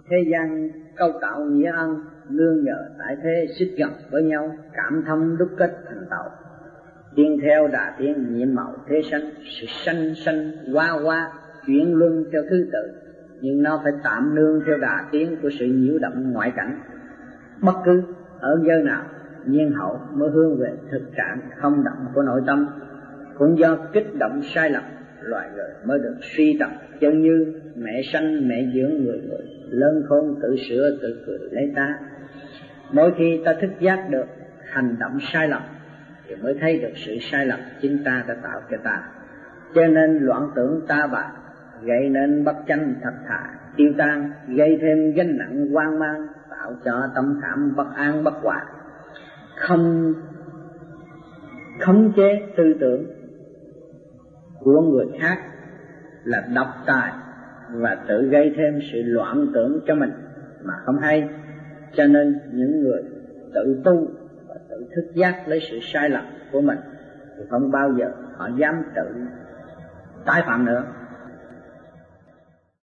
Thế gian câu tạo nghĩa ân, nương nhờ tại thế xích gần với nhau, cảm thông đúc kết thành tàu. Tiên theo đà tiên nhiệm màu thế sanh, sự sanh sanh qua qua chuyển luân theo thứ tự, nhưng nó phải tạm nương theo đà tiến của sự nhiễu động ngoại cảnh. Bất cứ ở giới nào, nhiên hậu mới hướng về thực trạng không động của nội tâm. Cũng do kích động sai lầm, loài người mới được suy tập, chân như mẹ sanh mẹ dưỡng người người, lớn khôn tự sửa tự cười lấy ta. Mỗi khi ta thức giác được hành động sai lầm thì mới thấy được sự sai lầm chính ta đã tạo cho ta. Cho nên loạn tưởng ta bà gây nên bất chánh thật thà tiêu tan, gây thêm gánh nặng hoang mang, tạo cho tâm khảm bất an bất hòa. Không khống chế tư tưởng của người khác là độc tài và tự gây thêm sự loạn tưởng cho mình mà không hay. Cho nên những người tự tu và tự thức giác lấy sự sai lầm của mình thì không bao giờ họ dám tự tái phạm nữa.